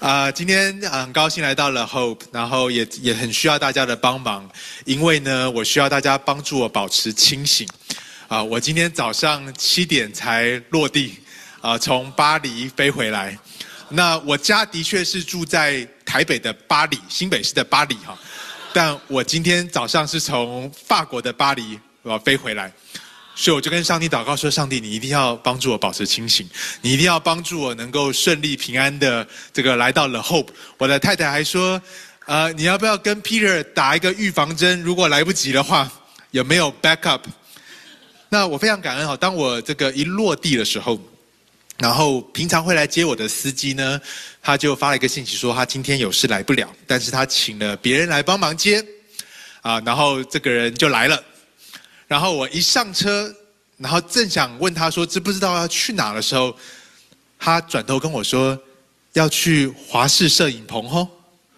今天很高兴来到了 Hope， 然后也很需要大家的帮忙，因为呢，我需要大家帮助我保持清醒。我今天早上7点才落地，从巴黎飞回来。那我家的确是住在台北的巴黎，新北市的巴黎哈，但我今天早上是从法国的巴黎飞回来。所以我就跟上帝祷告说：上帝，你一定要帮助我保持清醒，你一定要帮助我能够顺利平安的来到了 Hope。我的太太还说，你要不要跟 Peter 打一个预防针？如果来不及的话，有没有 backup？ 那我非常感恩当我一落地的时候，然后平常会来接我的司机呢，他就发了一个信息说他今天有事来不了，但是他请了别人来帮忙接，然后这个人就来了。然后我一上车，然后正想问他说知不知道要去哪的时候，他转头跟我说要去华视摄影棚吼。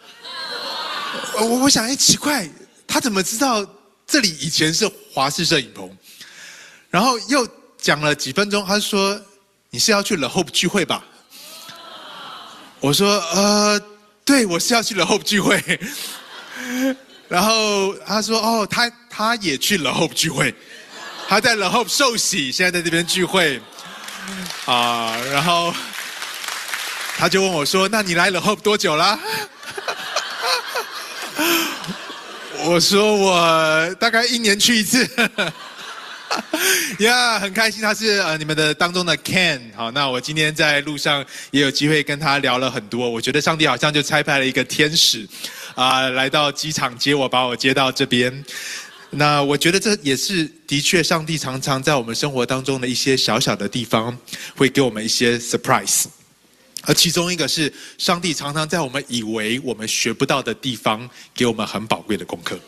我想奇怪，他怎么知道这里以前是华视摄影棚？然后又讲了几分钟，他说你是要去 The Hope 聚会吧？我说对，我是要去 The Hope 聚会。然后他说他也去 The Hope 聚会，他在 The Hope 受洗，现在在这边聚会然后他就问我说：那你来 The Hope 多久啦？我说我大概1年去一次。很开心他是你们的当中的 Ken。 好，那我今天在路上也有机会跟他聊了很多，我觉得上帝好像就差派了一个天使来到机场接我，把我接到这边。那我觉得这也是的确上帝常常在我们生活当中的一些小小的地方会给我们一些 surprise， 而其中一个是上帝常常在我们以为我们学不到的地方给我们很宝贵的功课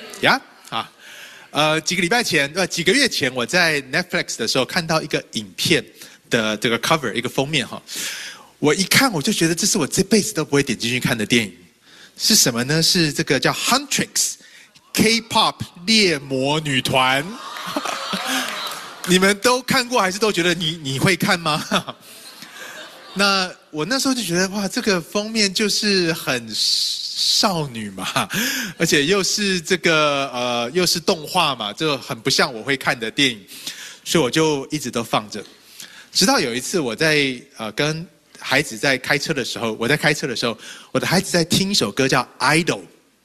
几个月前我在 Netflix 的时候看到一个影片的这个 cover， 一个封面我一看我就觉得这是我这辈子都不会点进去看的电影。是什么呢？是这个叫 Huntrix K-pop 猎魔女团。你们都看过还是都觉得你会看吗？那我那时候就觉得哇，这个封面就是很少女嘛，而且又是又是动画嘛，这很不像我会看的电影，所以我就一直都放着。直到有一次我在跟孩子在开车的时候，我的孩子在听一首歌叫 Idol，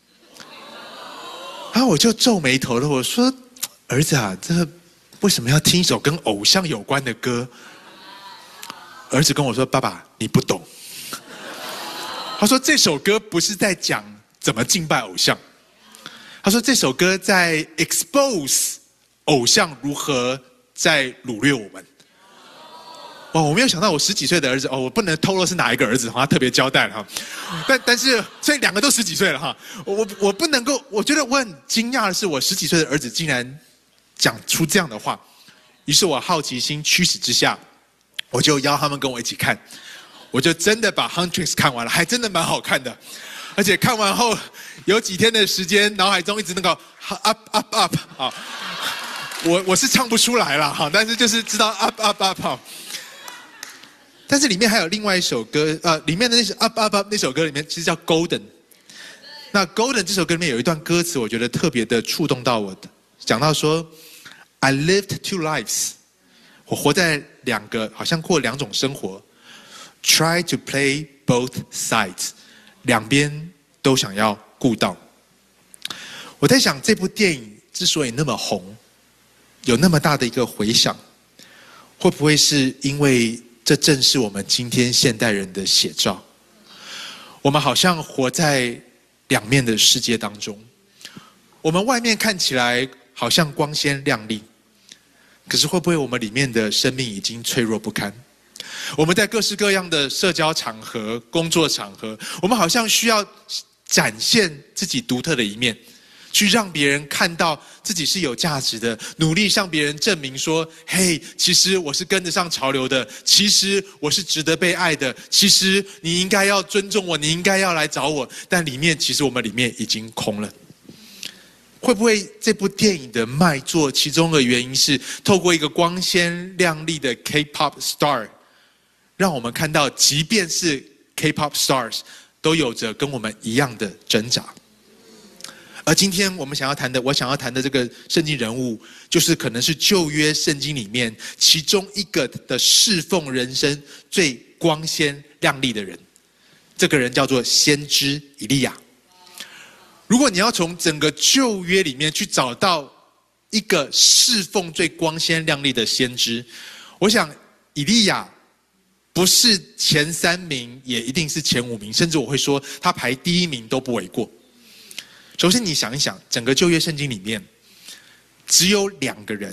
然后我就皱眉头了，我说儿子这为什么要听一首跟偶像有关的歌？儿子跟我说：爸爸，你不懂。他说这首歌不是在讲怎么敬拜偶像，他说这首歌在 expose 偶像如何在掳掠我们。哇，我没有想到我10几岁的儿子我不能透露是哪一个儿子他特别交代了但是所以2个都10几岁了我不能够，我觉得我很惊讶的是我10几岁的儿子竟然讲出这样的话。于是我好奇心驱使之下，我就邀他们跟我一起看，我就真的把 Huntrix 看完了，还真的蛮好看的。而且看完后有几天的时间，脑海中一直up up up 我是唱不出来了但是就是知道 up up up 但是里面还有另外一首歌，里面的那首 up up up 那首歌里面其实叫 Golden。那 Golden 这首歌里面有一段歌词，我觉得特别的触动到我的，讲到说 I lived 2 lives， 我活在好像过2种生活 ，try to play both sides， 2边都想要顾到。我在想这部电影之所以那么红，有那么大的一个回响，会不会是因为这正是我们今天现代人的写照？我们好像活在2面的世界当中，我们外面看起来好像光鲜亮丽，可是会不会我们里面的生命已经脆弱不堪？我们在各式各样的社交场合、工作场合，我们好像需要展现自己独特的一面，去让别人看到自己是有价值的，努力向别人证明说：嘿，其实我是跟得上潮流的，其实我是值得被爱的，其实你应该要尊重我，你应该要来找我。但其实我们里面已经空了。会不会这部电影的卖座其中的原因是透过一个光鲜亮丽的 K-pop star， 让我们看到即便是 K-pop stars 都有着跟我们一样的挣扎。而今天我想要谈的这个圣经人物，就是可能是旧约圣经里面其中一个的侍奉人生最光鲜亮丽的人。这个人叫做先知以利亚。如果你要从整个旧约里面去找到一个侍奉最光鲜亮丽的先知，我想以利亚不是前3名，也一定是前5名，甚至我会说他排第1名都不为过。首先你想一想，整个旧约圣经里面只有2个人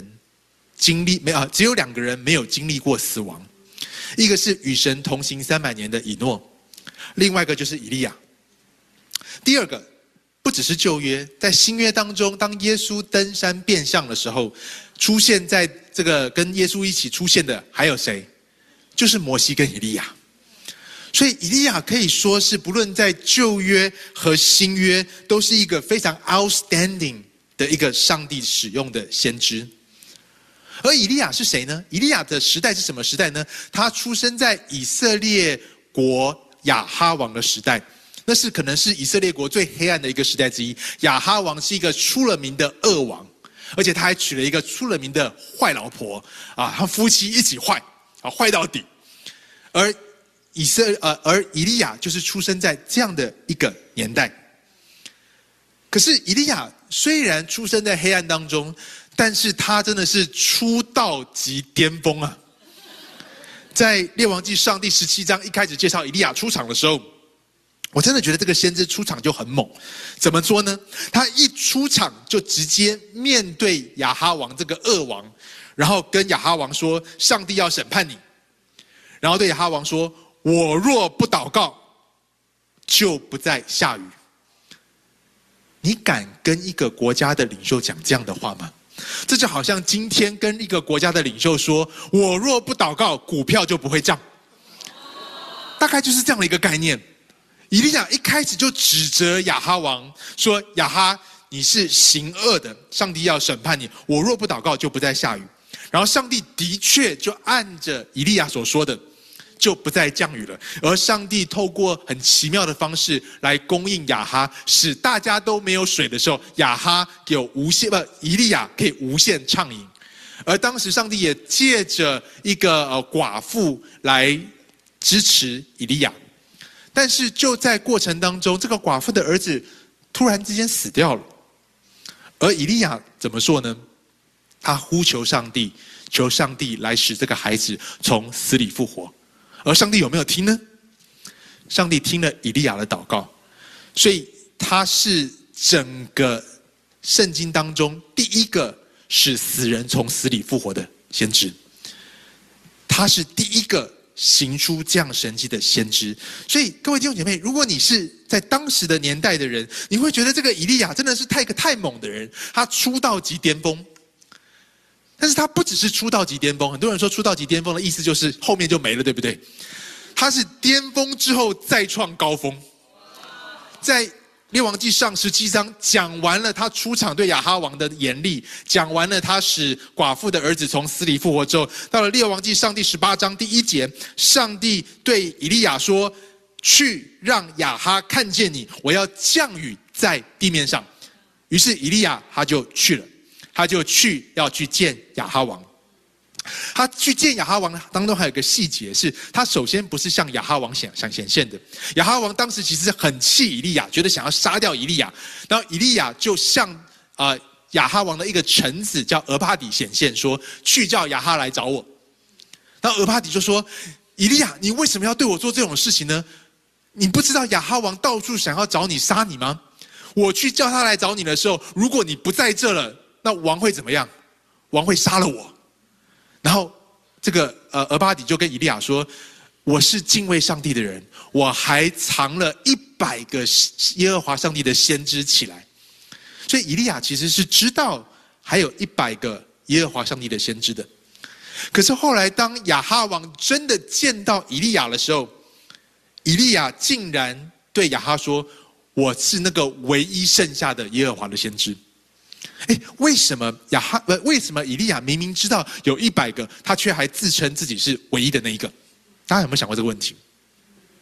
没有经历过死亡，一个是与神同行300年的以诺，另外一个就是以利亚。第二个不只是旧约，在新约当中，当耶稣登山变相的时候，出现在这个跟耶稣一起出现的还有谁？就是摩西跟以利亚。所以以利亚可以说是不论在旧约和新约，都是一个非常 outstanding 的一个上帝使用的先知。而以利亚是谁呢？以利亚的时代是什么时代呢？他出生在以色列国亚哈王的时代，那是可能是以色列国最黑暗的一个时代之一。亚哈王是一个出了名的恶王，而且他还娶了一个出了名的坏老婆啊，他夫妻一起坏啊，坏到底。而以利亚就是出生在这样的一个年代。可是以利亚虽然出生在黑暗当中，但是他真的是出道即巅峰啊！在列王纪上第17章一开始介绍以利亚出场的时候，我真的觉得这个先知出场就很猛。怎么说呢？他一出场就直接面对亚哈王这个恶王，然后跟亚哈王说：“上帝要审判你。”然后对亚哈王说：“我若不祷告，就不再下雨。”你敢跟一个国家的领袖讲这样的话吗？这就好像今天跟一个国家的领袖说：“我若不祷告，股票就不会涨。”大概就是这样的一个概念。以利亚一开始就指责亚哈王说：“亚哈，你是行恶的，上帝要审判你。我若不祷告，就不再下雨。”然后上帝的确就按着以利亚所说的，就不再降雨了。而上帝透过很奇妙的方式来供应亚哈，使大家都没有水的时候，以利亚可以无限畅饮。而当时上帝也借着一个寡妇来支持以利亚。但是就在过程当中，这个寡妇的儿子突然之间死掉了。而以利亚怎么做呢？他呼求上帝，求上帝来使这个孩子从死里复活。而上帝有没有听呢？上帝听了以利亚的祷告，所以他是整个圣经当中第一个使死人从死里复活的先知。他是第一个行出这样神迹的先知。所以各位弟兄姐妹，如果你是在当时的年代的人，你会觉得这个以利亚真的是太猛的人，他出道即巅峰。但是他不只是出道即巅峰，很多人说出道即巅峰的意思就是后面就没了，对不对？他是巅峰之后再创高峰。在列王纪上17章讲完了他出场对亚哈王的严厉，讲完了他使寡妇的儿子从死里复活之后，到了列王纪上第18章第1节，上帝对以利亚说：“去让亚哈看见你，我要降雨在地面上。”于是以利亚他就去了。他就要去见亚哈王。他去见亚哈王当中还有一个细节是，他首先不是向亚哈王显现的。亚哈王当时其实很气以利亚，觉得想要杀掉以利亚。然后以利亚就向亚哈王的一个臣子叫俄巴底显现，说：“去叫亚哈来找我。”然后俄巴底就说：“以利亚，你为什么要对我做这种事情呢？你不知道亚哈王到处想要找你杀你吗？我去叫他来找你的时候，如果你不在这了，那王会怎么样？王会杀了我。”然后这个俄巴底就跟以利亚说：“我是敬畏上帝的人，我还藏了100个耶和华上帝的先知起来。”所以以利亚其实是知道还有100个耶和华上帝的先知的。可是后来当亚哈王真的见到以利亚的时候，以利亚竟然对亚哈说：“我是那个唯一剩下的耶和华的先知。”为什么以利亚明明知道有100个，他却还自称自己是唯一的那一个？大家有没有想过这个问题？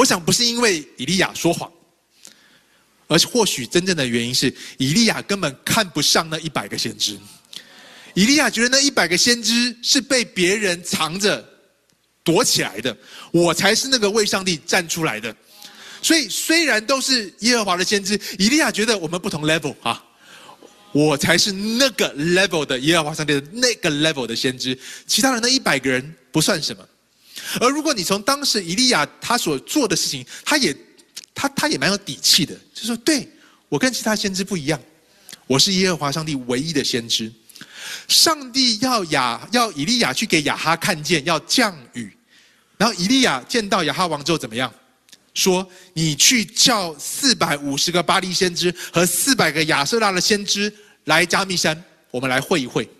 我想不是因为以利亚说谎，而或许真正的原因是以利亚根本看不上那100个先知。以利亚觉得那100个先知是被别人藏着躲起来的，我才是那个为上帝站出来的。所以虽然都是耶和华的先知，以利亚觉得我们不同 level 啊，我才是那个 level 的耶和华上帝的那个 level 的先知，其他人那100个人不算什么。而如果你从当时以利亚他所做的事情，他也蛮有底气的，就是说对，我跟其他先知不一样，我是耶和华上帝唯一的先知。上帝要以利亚去给亚哈看见，要降雨。然后以利亚见到亚哈王之后怎么样？说你去叫450个巴力先知和400个亚舍拉的先知来加密山，我们来会一会。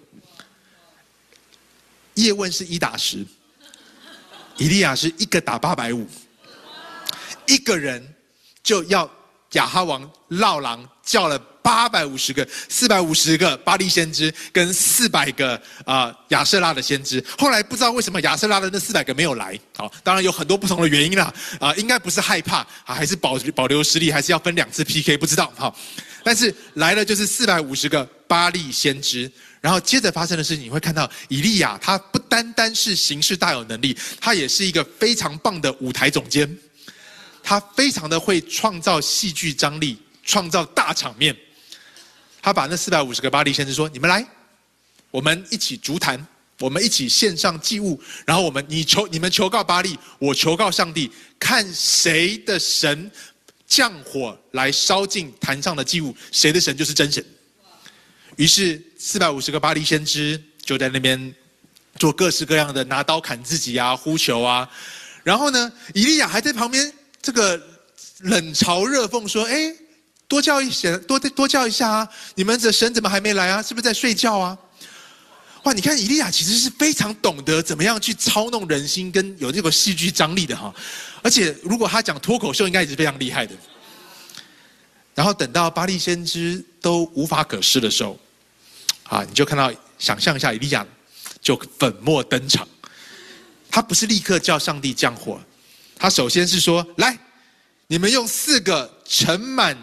叶问是1打10，以利亚是1个打850，一个人就要亚哈王绕狼叫了850个、450个巴力先知跟400个亚舍拉的先知。后来不知道为什么亚舍拉的那400个没有来，当然有很多不同的原因啦，应该不是害怕还是保留实力，还是要分2次 PK 不知道。但是来了就是450个巴力先知。然后接着发生的事情，你会看到以利亚他不单单是行事大有能力，他也是一个非常棒的舞台总监，他非常的会创造戏剧张力，创造大场面。他把那450个巴力先知说：“你们来，我们一起筑坛，我们一起献上祭物，然后你们求告巴力，我求告上帝，看谁的神降火来烧尽坛上的祭物，谁的神就是真神。”于是450个巴力先知就在那边做各式各样的拿刀砍自己啊、呼求啊。然后呢，以利亚还在旁边这个冷嘲热讽说：“多叫一下啊！你们的神怎么还没来啊？是不是在睡觉啊？”哇，你看以利亚其实是非常懂得怎么样去操弄人心，跟有这个戏剧张力的哈。而且如果他讲脱口秀，应该也是非常厉害的。然后等到巴力先知都无法可施的时候，你就看到，想象一下，以利亚就粉墨登场。他不是立刻叫上帝降火，他首先是说：“来，你们用4个盛满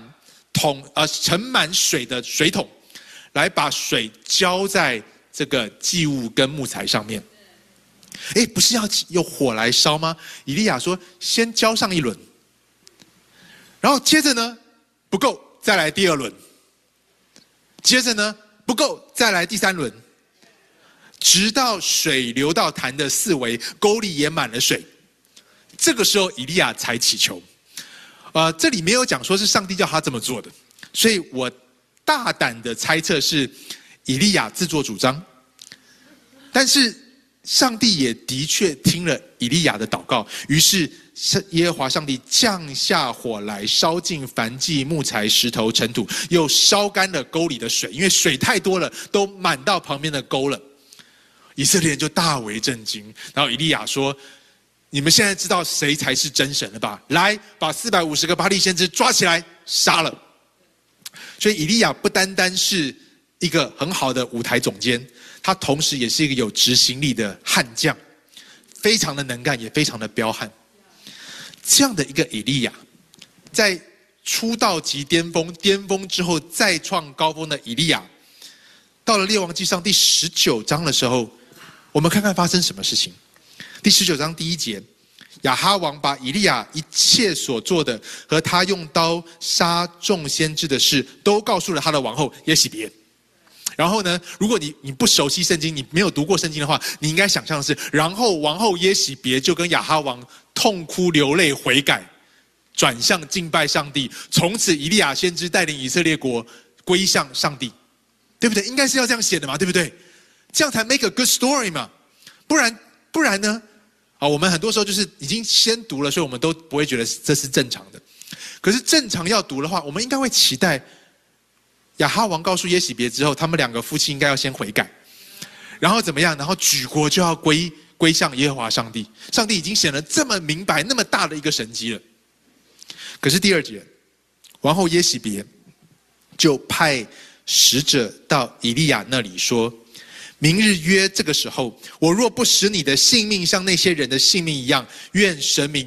水的水桶，来把水浇在这个祭物跟木材上面。”不是要用火来烧吗？以利亚说：“先浇上1轮，然后接着呢，不够，再来第2轮，接着呢，不够，再来第3轮，直到水流到坛的4围，沟里也满了水。这个时候，以利亚才祈求。这里没有讲说是上帝叫他这么做的，所以我大胆的猜测是以利亚自作主张。但是上帝也的确听了以利亚的祷告，于是耶和华上帝降下火来，烧尽燔祭、木材、石头、尘土，又烧干了沟里的水，因为水太多了，都满到旁边的沟了。以色列人就大为震惊。然后以利亚说：“你们现在知道谁才是真神了吧？来，把450个巴力先知抓起来杀了。”所以以利亚不单单是一个很好的舞台总监，他同时也是一个有执行力的悍将，非常的能干，也非常的彪悍。这样的一个以利亚，在出道即巅峰，巅峰之后再创高峰的以利亚，到了列王纪上第19章的时候，我们看看发生什么事情。第19章第1节，亚哈王把以利亚一切所做的和他用刀杀众先知的事，都告诉了他的王后耶洗别。然后呢，如果你不熟悉圣经，你没有读过圣经的话，你应该想象的是，然后王后耶洗别就跟亚哈王痛哭流泪悔改，转向敬拜上帝。从此以利亚先知带领以色列国归向上帝，对不对？应该是要这样写的嘛，对不对？这样才 make a good story 嘛。不然呢？我们很多时候就是已经先读了，所以我们都不会觉得这是正常的。可是正常要读的话，我们应该会期待亚哈王告诉耶洗别之后，他们2个夫妻应该要先悔改，然后怎么样？然后举国就要归向耶和华上帝。上帝已经显得这么明白，那么大的一个神迹了。可是第2节，王后耶洗别就派使者到以利亚那里说：“明日约这个时候，我若不使你的性命像那些人的性命一样，愿神明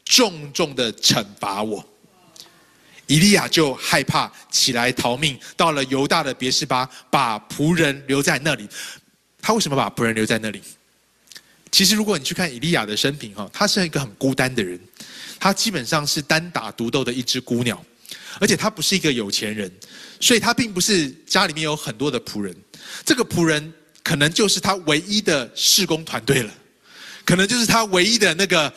重重的惩罚我。以利亚就害怕，起来逃命，到了犹大的别是巴，把仆人留在那里。他为什么把仆人留在那里？其实如果你去看以利亚的生平，他是一个很孤单的人，他基本上是单打独斗的一只孤鸟，而且他不是一个有钱人，所以他并不是家里面有很多的仆人，这个仆人可能就是他唯一的事工团队了，可能就是他唯一的那个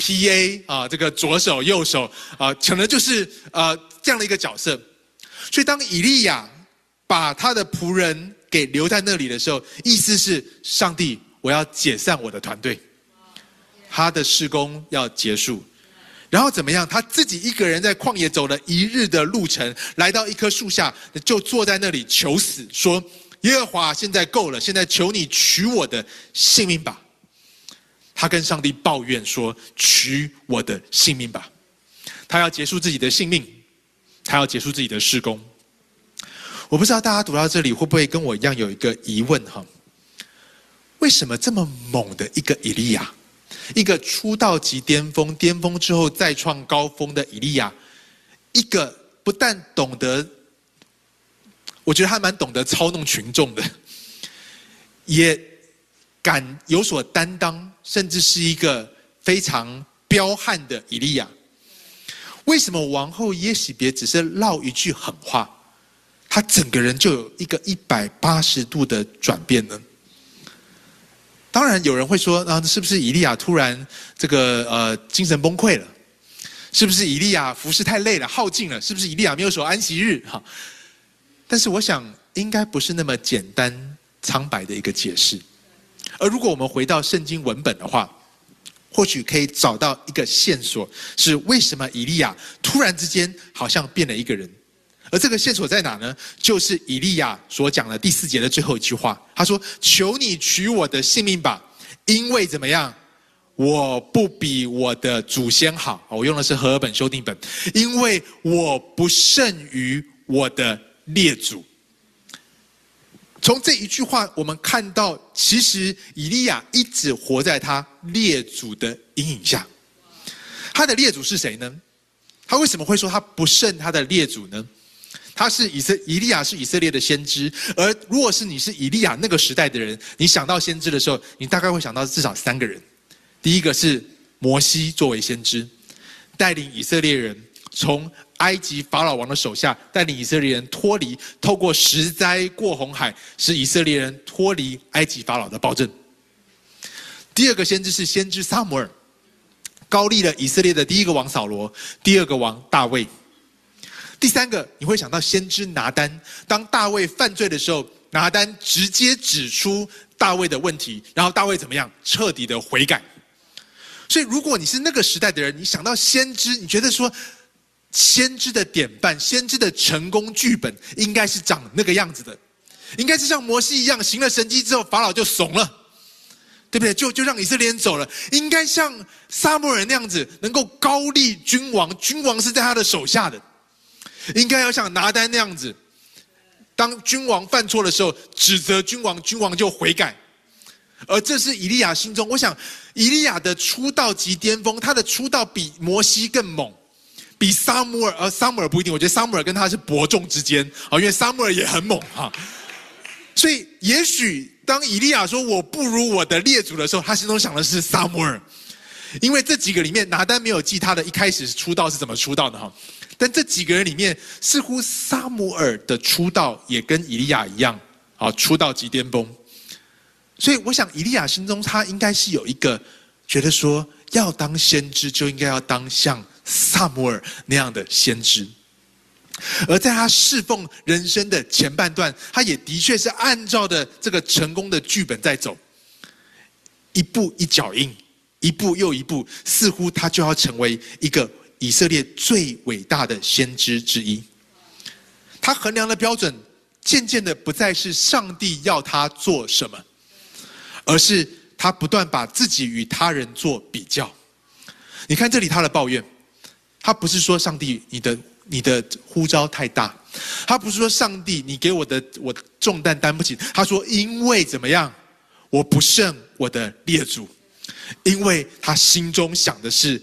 PA 这个左手右手可能就是这样的一个角色。所以当以利亚把他的仆人给留在那里的时候，意思是上帝，我要解散我的团队，他的事工要结束。然后怎么样？他自己一个人在旷野走了1日的路程，来到一棵树下，就坐在那里求死，说：耶和华，现在够了，现在求你取我的性命吧。他跟上帝抱怨说：取我的性命吧。他要结束自己的性命，他要结束自己的事工。我不知道大家读到这里会不会跟我一样有一个疑问哈？为什么这么猛的一个以利亚，一个出道即巅峰，巅峰之后再创高峰的以利亚，一个不但懂得，我觉得他蛮懂得操弄群众的，也敢有所担当，甚至是一个非常彪悍的以利亚，为什么王后耶洗别只是唠一句狠话，他整个人就有一个180度的转变呢？当然有人会说，是不是以利亚突然这个精神崩溃了？是不是以利亚服侍太累了，耗尽了？是不是以利亚没有守安息日？但是我想应该不是那么简单苍白的一个解释。而如果我们回到圣经文本的话，或许可以找到一个线索，是为什么以利亚突然之间好像变了一个人。而这个线索在哪呢？就是以利亚所讲的第4节的最后一句话，他说：求你取我的性命吧，因为怎么样，我不比我的祖先好。我用的是和合本修订本，因为我不胜于我的列祖。从这一句话我们看到，其实以利亚一直活在他列祖的阴影下。他的列祖是谁呢？他为什么会说他不胜他的列祖呢？他是以利亚是以色列的先知，而如果是你是以利亚那个时代的人，你想到先知的时候，你大概会想到至少3个人。第一个是摩西作为先知，带领以色列人从埃及法老王的手下，带领以色列人脱离，透过10灾过红海，使以色列人脱离埃及法老的暴政。第二个先知是先知撒母耳，高立了以色列的第1个王扫罗，第2个王大卫。第3个你会想到先知拿单，当大卫犯罪的时候，拿单直接指出大卫的问题，然后大卫怎么样？彻底的悔改。所以如果你是那个时代的人，你想到先知，你觉得说先知的典范，先知的成功剧本应该是长那个样子的，应该是像摩西一样，行了神迹之后法老就怂了，对不对？就让以色列人走了。应该像撒母耳那样子，能够高立君王，君王是在他的手下的。应该要像拿单那样子，当君王犯错的时候，指责君王，君王就悔改。而这是以利亚心中，我想以利亚的出道即巅峰，他的出道比摩西更猛，比撒母耳，撒母耳不一定，我觉得撒母耳跟他是伯仲之间，因为撒母耳也很猛哈。所以也许当以利亚说我不如我的列祖的时候，他心中想的是撒母耳，因为这几个里面拿单没有记他的一开始出道是怎么出道的哈。但这几个人里面，似乎撒母耳的出道也跟以利亚一样，出道即巅峰。所以我想以利亚心中他应该是有一个觉得说，要当先知就应该要当像撒母耳那样的先知。而在他侍奉人生的前半段，他也的确是按照的这个成功的剧本在走，一步一脚印，一步又一步，似乎他就要成为一个以色列最伟大的先知之一。他衡量的标准渐渐的不再是上帝要他做什么，而是他不断把自己与他人做比较。你看这里他的抱怨，他不是说上帝你的呼召太大，他不是说上帝你给我重担担不起，他说因为怎么样，我不胜我的列祖。因为他心中想的是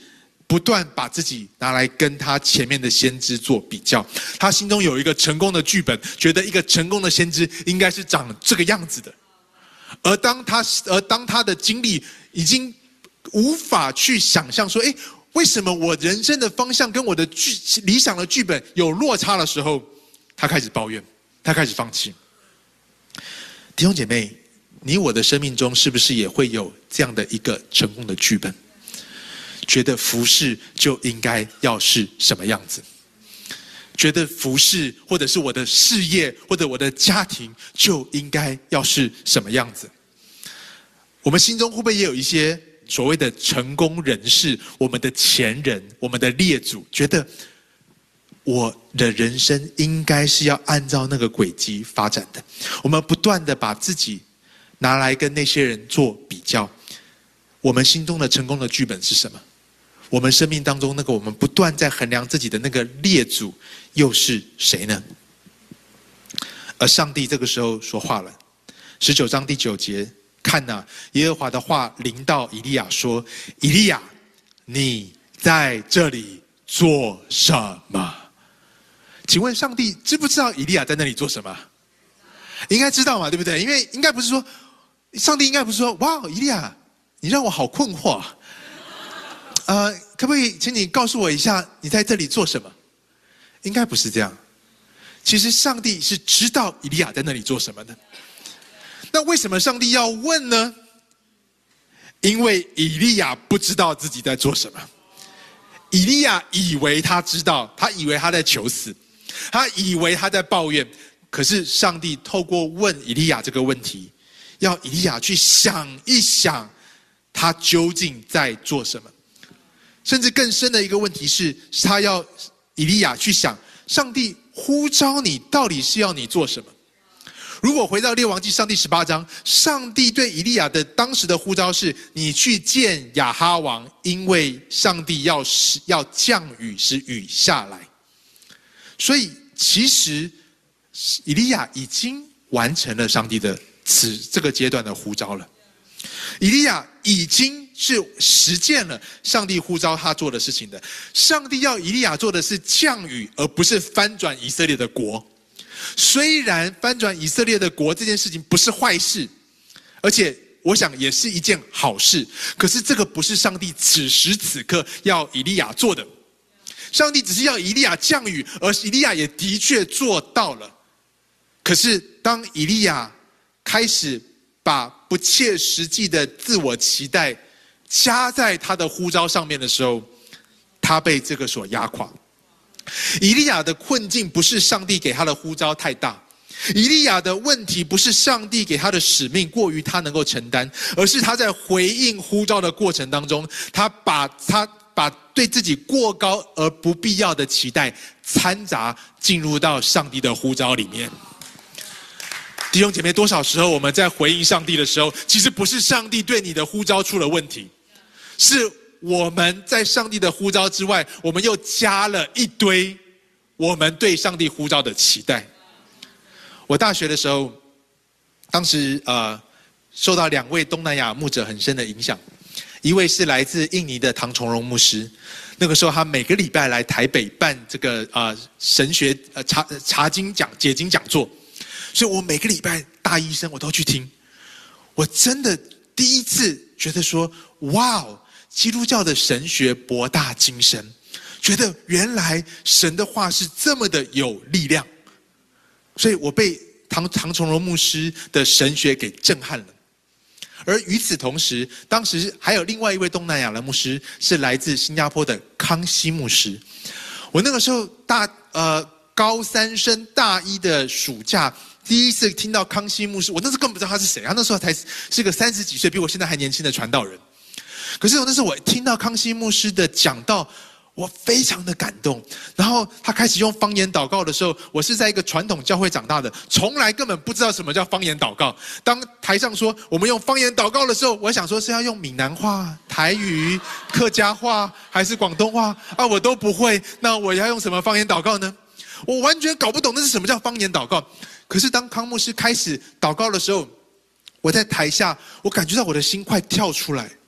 不断把自己拿来跟他前面的先知做比较，他心中有一个成功的剧本，觉得一个成功的先知应该是长这个样子的。而当他的经历已经无法去想象说，为什么我人生的方向跟我的理想的剧本有落差的时候，他开始抱怨，他开始放弃。弟兄姐妹，你我的生命中是不是也会有这样的一个成功的剧本？觉得服事就应该要是什么样子？觉得服事或者是我的事业或者我的家庭就应该要是什么样子？我们心中会不会也有一些所谓的成功人士，我们的前人，我们的列祖，觉得我的人生应该是要按照那个轨迹发展的？我们不断的把自己拿来跟那些人做比较，我们心中的成功的剧本是什么？我们生命当中那个我们不断在衡量自己的那个列祖又是谁呢？而上帝这个时候说话了，19章第9节，看哪，耶和华的话临到以利亚说：以利亚，你在这里做什么？请问上帝知不知道以利亚在那里做什么？应该知道嘛，对不对？因为应该不是说，上帝应该不是说，哇，以利亚，你让我好困惑。可不可以请你告诉我一下，你在这里做什么？应该不是这样。其实上帝是知道以利亚在那里做什么的。那为什么上帝要问呢？因为以利亚不知道自己在做什么。以利亚以为他知道，他以为他在求死，他以为他在抱怨。可是上帝透过问以利亚这个问题，要以利亚去想一想，他究竟在做什么。甚至更深的一个问题是，他要以利亚去想，上帝呼召你到底是要你做什么？如果回到列王纪上第18章，上帝对以利亚的当时的呼召是：你去见亚哈王，因为上帝要降雨，使雨下来。所以其实以利亚已经完成了上帝的这个阶段的呼召了。以利亚已经是实践了上帝呼召他做的事情的。上帝要以利亚做的是降雨，而不是翻转以色列的国。虽然翻转以色列的国这件事情不是坏事，而且我想也是一件好事，可是这个不是上帝此时此刻要以利亚做的。上帝只是要以利亚降雨，而以利亚也的确做到了。可是当以利亚开始把不切实际的自我期待加在他的呼召上面的时候，他被这个所压垮。以利亚的困境不是上帝给他的呼召太大，以利亚的问题不是上帝给他的使命过于他能够承担，而是他在回应呼召的过程当中，他把对自己过高而不必要的期待掺杂进入到上帝的呼召里面。弟兄姐妹，多少时候我们在回应上帝的时候，其实不是上帝对你的呼召出了问题，是我们在上帝的呼召之外，我们又加了一堆我们对上帝呼召的期待。我大学的时候，当时受到2位东南亚牧者很深的影响，一位是来自印尼的唐崇荣牧师，那个时候他每个礼拜来台北办这个神学解经讲座，所以我每个礼拜大一生我都去听。我真的第一次觉得说，哇，基督教的神学博大精深，觉得原来神的话是这么的有力量，所以我被唐崇荣牧师的神学给震撼了。而与此同时，当时还有另外一位东南亚的牧师，是来自新加坡的康熙牧师。我那个时候高3升大1的暑假，第一次听到康熙牧师，我那时候根本不知道他是谁，他那时候才是个30几岁，比我现在还年轻的传道人。可是那时候我听到康熙牧师的讲道，我非常的感动。然后他开始用方言祷告的时候，我是在一个传统教会长大的，从来根本不知道什么叫方言祷告。当台上说我们用方言祷告的时候，我想说是要用闽南话、台语、客家话还是广东话啊？我都不会，那我要用什么方言祷告呢？我完全搞不懂那是什么叫方言祷告。可是当康牧师开始祷告的时候，我在台下，我感觉到我的心快跳出来。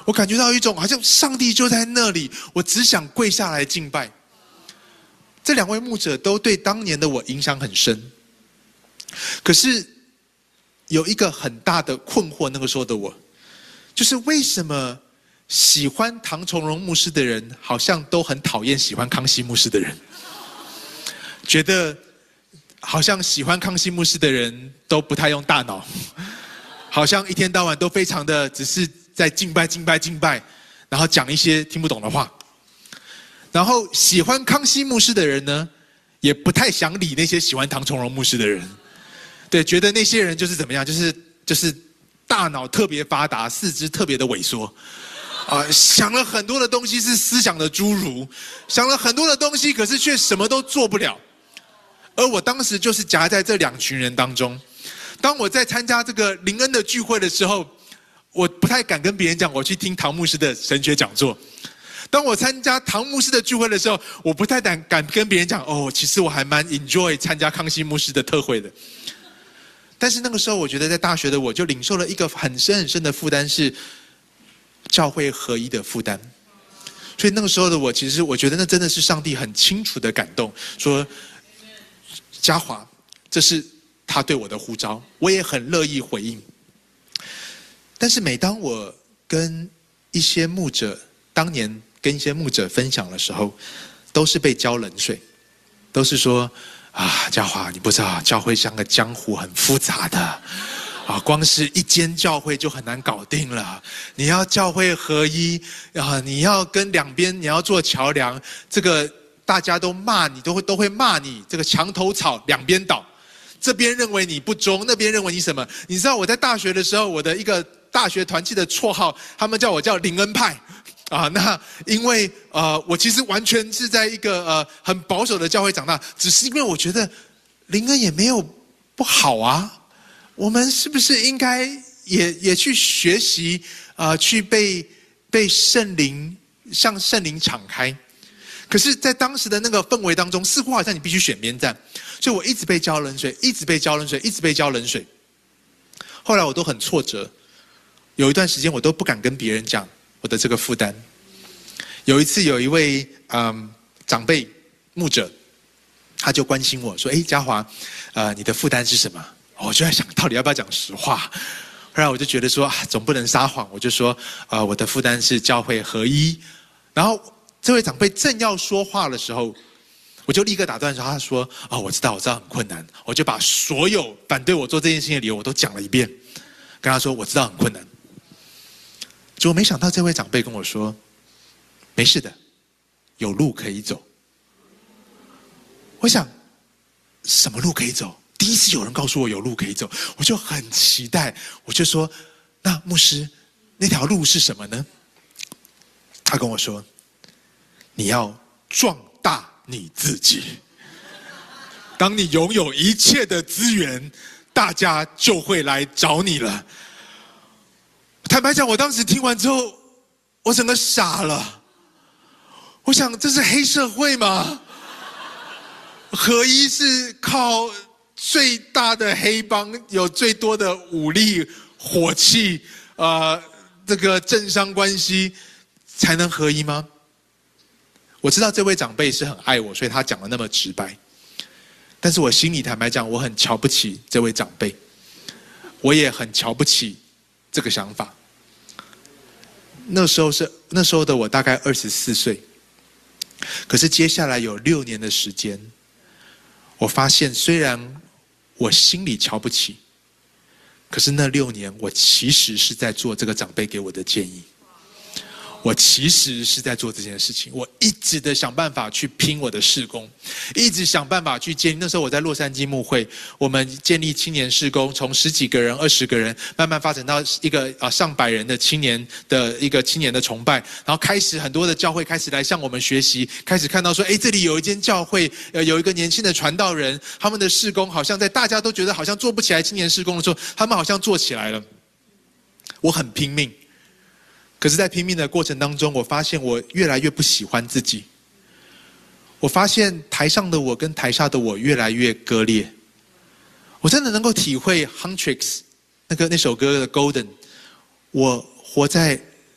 我感觉到一种好像上帝就在那里，我只想跪下来敬拜。这2位牧者都对当年的我影响很深。可是有一个很大的困惑，那个时候的我，就是为什么喜欢唐崇荣牧师的人，好像都很讨厌喜欢康熙牧师的人？觉得好像喜欢康熙牧师的人都不太用大脑，好像一天到晚都非常的只是在敬拜，然后讲一些听不懂的话。然后喜欢康熙牧师的人呢，也不太想理那些喜欢唐崇荣牧师的人。对，觉得那些人就是怎么样，就是大脑特别发达，四肢特别的萎缩。想了很多的东西，是思想的侏儒，想了很多的东西，可是却什么都做不了。而我当时就是夹在这2群人当中。当我在参加这个灵恩的聚会的时候，我不太敢跟别人讲我去听唐牧师的神学讲座。当我参加唐牧师的聚会的时候，我不太敢跟别人讲其实我还蛮 enjoy 参加康熙牧师的特会的。但是那个时候，我觉得在大学的我就领受了一个很深很深的负担，是教会合一的负担。所以那个时候的我，其实我觉得那真的是上帝很清楚的感动，说嘉华，这是他对我的呼召，我也很乐意回应。但是每当我跟一些牧者，当年跟一些牧者分享的时候，都是被浇冷水，都是说嘉华，你不知道教会像个江湖，很复杂的光是一间教会就很难搞定了。你要教会合一你要跟2边你要做桥梁，这个大家都骂你，都会骂你这个墙头草2边倒，这边认为你不忠，那边认为你什么？你知道我在大学的时候，我的一个大学团契的绰号，他们叫我灵恩派。那因为我其实完全是在一个很保守的教会长大，只是因为我觉得灵恩也没有不好啊，我们是不是应该也去学习去被圣灵向圣灵敞开？可是在当时的那个氛围当中，似乎好像你必须选边站，所以我一直被浇冷水，一直被浇冷水，一直被浇冷水。后来我都很挫折，有一段时间我都不敢跟别人讲我的这个负担。有一次有一位长辈牧者，他就关心我说嘉华你的负担是什么？我就在想到底要不要讲实话。后来我就觉得说总不能撒谎，我就说我的负担是教会合一。然后这位长辈正要说话的时候，我就立刻打断说，他说我知道很困难。我就把所有反对我做这件事情的理由我都讲了一遍，跟他说我知道很困难。结果没想到这位长辈跟我说，没事的，有路可以走。我想什么路可以走？第一次有人告诉我有路可以走，我就很期待。我就说，那牧师，那条路是什么呢？他跟我说，你要壮大你自己。当你拥有一切的资源，大家就会来找你了。坦白讲，我当时听完之后，我整个傻了。我想，这是黑社会吗？合一是靠最大的黑帮，有最多的武力、火器，这个政商关系才能合一吗？我知道这位长辈是很爱我，所以他讲得那么直白。但是我心里坦白讲，我很瞧不起这位长辈，我也很瞧不起这个想法。那时候的我大概24岁，可是接下来有6年的时间，我发现虽然我心里瞧不起，可是那6年我其实是在做这个长辈给我的建议。我其实是在做这件事情，我一直的想办法去拼我的事工，一直想办法去建立。那时候我在洛杉矶牧会，我们建立青年事工，从10几个人、20个人，慢慢发展到一个上百人的青年的一个青年的崇拜，然后开始很多的教会开始来向我们学习，开始看到说，这里有一间教会，有一个年轻的传道人，他们的事工好像在大家都觉得好像做不起来青年事工的时候，他们好像做起来了。我很拼命。可是在拼命的过程当中，我发现我越来越不喜欢自己。我发现台上的我跟台下的我越来越割裂。我真的能够体会 Huntrix 那首歌的 Golden， 我活在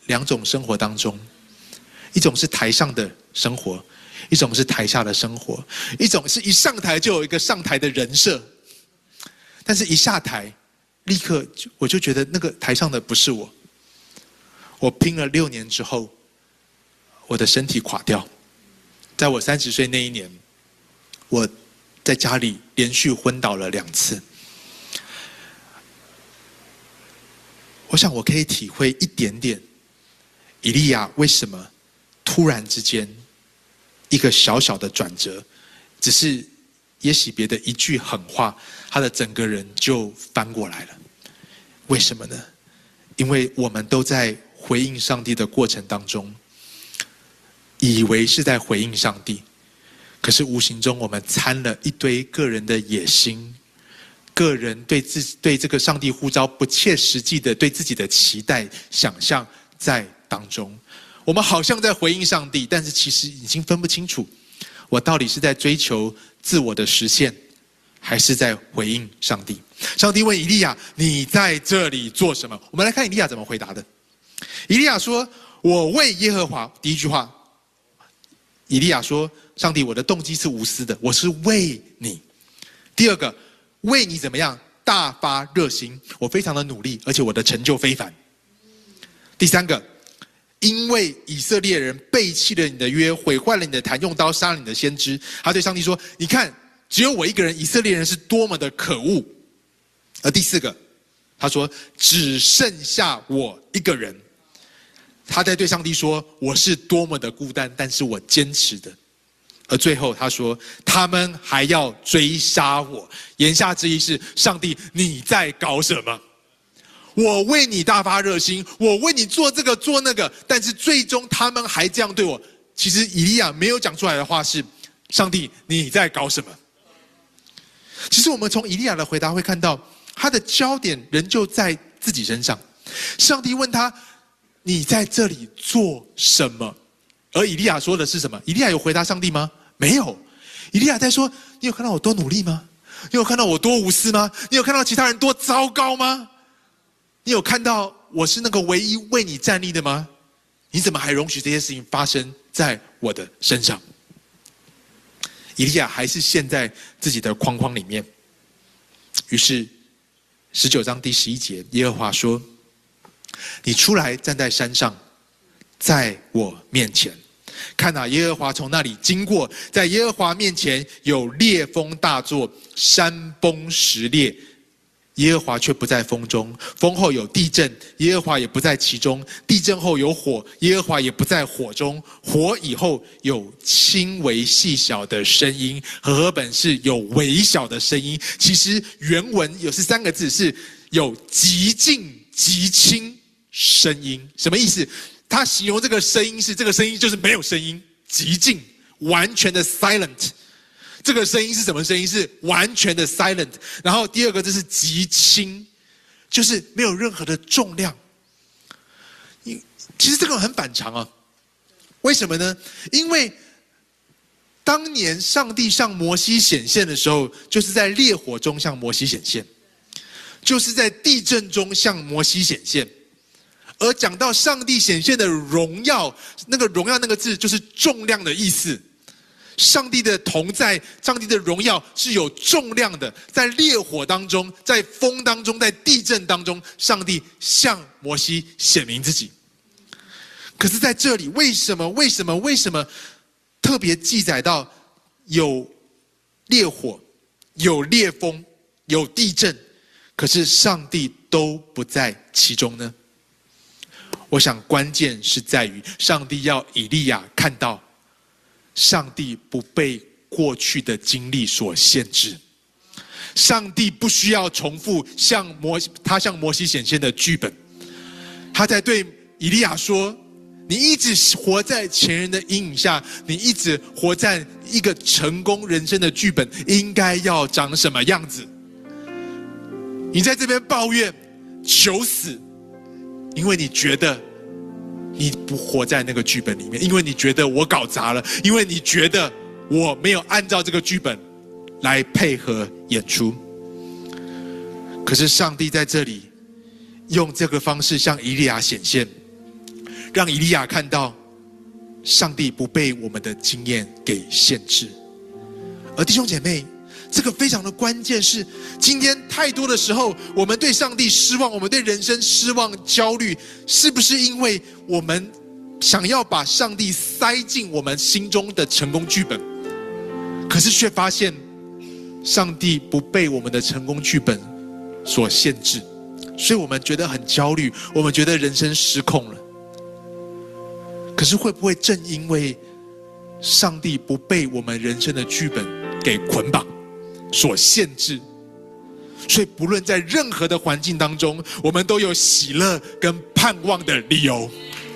两种生活当中，一种是台上的生活，一种是台下的生活，一种是一上台就有一个上台的人设，但是一下台，立刻我就觉得那个台上的不是我。我拼了6年之后，我的身体垮掉。在我30岁那一年，我在家里连续昏倒了2次。我想我可以体会一点点，以利亚为什么突然之间一个小小的转折，只是耶洗别的一句狠话，他的整个人就翻过来了。为什么呢？因为我们都在回应上帝的过程当中，以为是在回应上帝，可是无形中我们掺了一堆个人的野心，个人对这个上帝呼召不切实际的对自己的期待想象在当中。我们好像在回应上帝，但是其实已经分不清楚，我到底是在追求自我的实现，还是在回应上帝。上帝问以利亚：你在这里做什么？我们来看以利亚怎么回答的。以利亚说：我为耶和华。第一句话，以利亚说：上帝，我的动机是无私的，我是为你。第二个，为你怎么样？大发热心，我非常的努力，而且我的成就非凡。第三个，因为以色列人背弃了你的约，毁坏了你的坛，用刀杀了你的先知。他对上帝说：你看，只有我一个人，以色列人是多么的可恶。而第四个，他说：只剩下我一个人。他在对上帝说：我是多么的孤单，但是我坚持的。而最后他说：他们还要追杀我。言下之意是，上帝你在搞什么？我为你大发热心，我为你做这个做那个，但是最终他们还这样对我。其实以利亚没有讲出来的话是：上帝你在搞什么？其实我们从以利亚的回答会看到，他的焦点仍旧在自己身上。上帝问他：你在这里做什么？而以利亚说的是什么？以利亚有回答上帝吗？没有。以利亚在说：你有看到我多努力吗？你有看到我多无私吗？你有看到其他人多糟糕吗？你有看到我是那个唯一为你站立的吗？你怎么还容许这些事情发生在我的身上？以利亚还是陷在自己的框框里面。于是19章第11节，耶和华说：你出来站在山上，在我面前。看哪，耶和华从那里经过，在耶和华面前有烈风大作，山崩石裂，耶和华却不在风中。风后有地震，耶和华也不在其中。地震后有火，耶和华也不在火中。火以后有轻微细小的声音，和本是有微小的声音。其实原文有3个字，是有极静极轻声音。什么意思？他形容这个声音是，这个声音就是没有声音，极静，完全的 silent。这个声音是什么声音？是完全的 silent。然后第二个字是极轻，就是没有任何的重量。其实这个很反常啊，为什么呢？因为当年上帝向摩西显现的时候，就是在烈火中向摩西显现，就是在地震中向摩西显现。而讲到上帝显现的荣耀，那个荣耀那个字就是重量的意思。上帝的同在，上帝的荣耀是有重量的，在烈火当中，在风当中，在地震当中，上帝向摩西显明自己。可是在这里，为什么特别记载到有烈火、有烈风、有地震，可是上帝都不在其中呢？我想关键是在于，上帝要以利亚看到，上帝不被过去的经历所限制，上帝不需要重复他向摩西显现的剧本。他在对以利亚说：你一直活在前人的阴影下，你一直活在一个成功人生的剧本应该要长什么样子。你在这边抱怨求死，因为你觉得你不活在那个剧本里面，因为你觉得我搞砸了，因为你觉得我没有按照这个剧本来配合演出。可是上帝在这里用这个方式向以利亚显现， 让以利亚看到上帝不被我们的经验给限制。而弟兄姐妹，这个非常的关键是，今天太多的时候，我们对上帝失望，我们对人生失望、焦虑，是不是因为我们想要把上帝塞进我们心中的成功剧本，可是却发现上帝不被我们的成功剧本所限制，所以我们觉得很焦虑，我们觉得人生失控了。可是会不会正因为上帝不被我们人生的剧本给捆绑、所限制，所以不论在任何的环境当中，我们都有喜乐跟盼望的理由。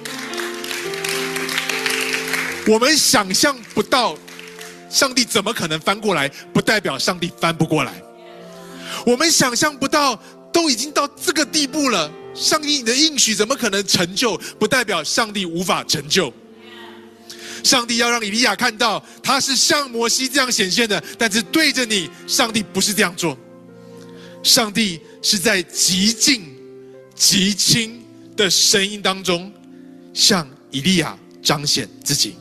我们想象不到上帝怎么可能翻过来，不代表上帝翻不过来。我们想象不到都已经到这个地步了，上帝你的应许怎么可能成就，不代表上帝无法成就。上帝要让以利亚看到他是像摩西这样显现的，但是对着你，上帝不是这样做。上帝是在极静极轻的声音当中向以利亚彰显自己。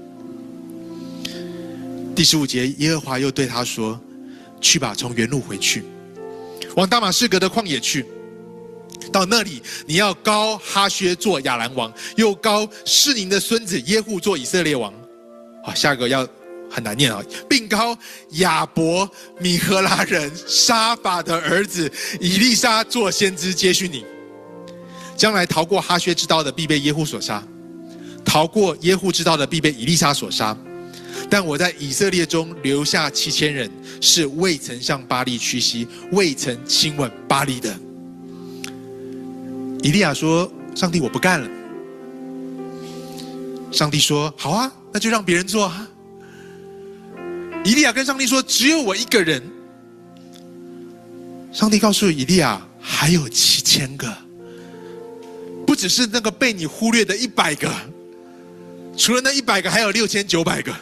第15节，耶和华又对他说，去吧，从原路回去，往大马士革的旷野去，到那里你要膏哈薛做亚兰王，又膏示宁的孙子耶户做以色列王。下一个要很难念，并膏亚伯米荷拉人沙法的儿子以利沙做先知接续你。将来逃过哈薛之刀的必被耶户所杀，逃过耶户之刀的必被以利沙所杀。但我在以色列中留下7000人，是未曾向巴力屈膝，未曾亲吻巴力的。以利亚说，上帝，我不干了。上帝说，好啊，那就让别人做啊。以利亚跟上帝说，只有我一个人。上帝告诉以利亚，还有7000个，不只是那个被你忽略的100个，除了那100个还有6900个。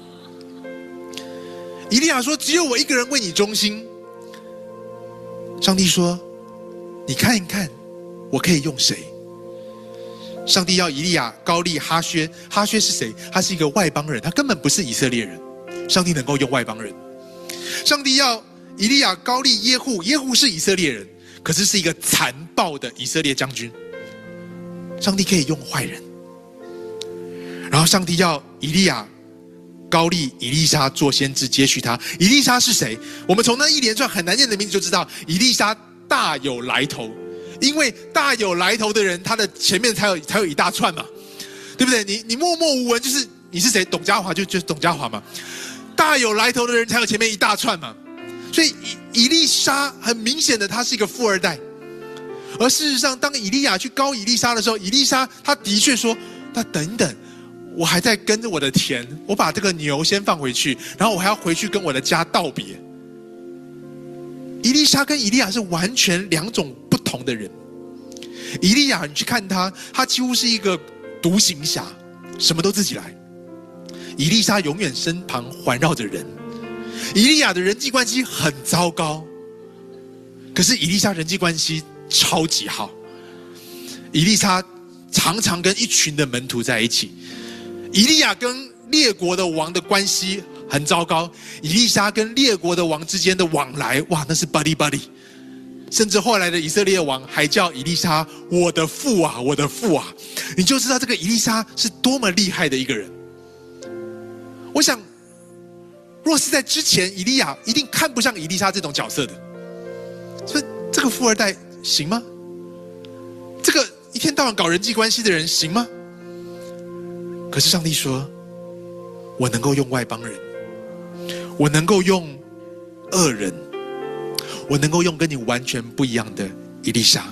以利亚说，只有我一个人为你忠心。上帝说，你看一看我可以用谁。上帝要以利亚膏立哈薛。哈薛是谁？他是一个外邦人，他根本不是以色列人。上帝能够用外邦人。上帝要以利亚膏立耶户。耶户是以色列人，可是是一个残暴的以色列将军。上帝可以用坏人。然后上帝要以利亚膏立以利沙做先知接续他。以利沙是谁？我们从那一连串很难念的名字就知道，以利沙大有来头。因为大有来头的人，他的前面才有一大串嘛，对不对？你默默无闻，就是你是谁？董家华就是董家华嘛。大有来头的人才有前面一大串嘛。所以以利沙很明显的他是一个富二代。而事实上，当以利亚去膏以利沙的时候，以利沙他的确说，那等等，我还在跟着我的田，我把这个牛先放回去，然后我还要回去跟我的家道别。以利沙跟以利亚是完全两种不同的人。以利亚你去看他几乎是一个独行侠，什么都自己来。以利沙永远身旁环绕着人。以利亚的人际关系很糟糕，可是以利沙人际关系超级好。以利沙常常跟一群的门徒在一起。以利亚跟列国的王的关系很糟糕，以利沙跟列国的王之间的往来，哇，那是 buddy buddy。甚至后来的以色列王还叫以利沙我的父啊，我的父啊。你就知道这个以利沙是多么厉害的一个人。我想若是在之前，以利亚一定看不上以利沙这种角色的。所以这个富二代行吗？这个一天到晚搞人际关系的人行吗？可是上帝说，我能够用外邦人，我能够用恶人，我能够用跟你完全不一样的以利沙。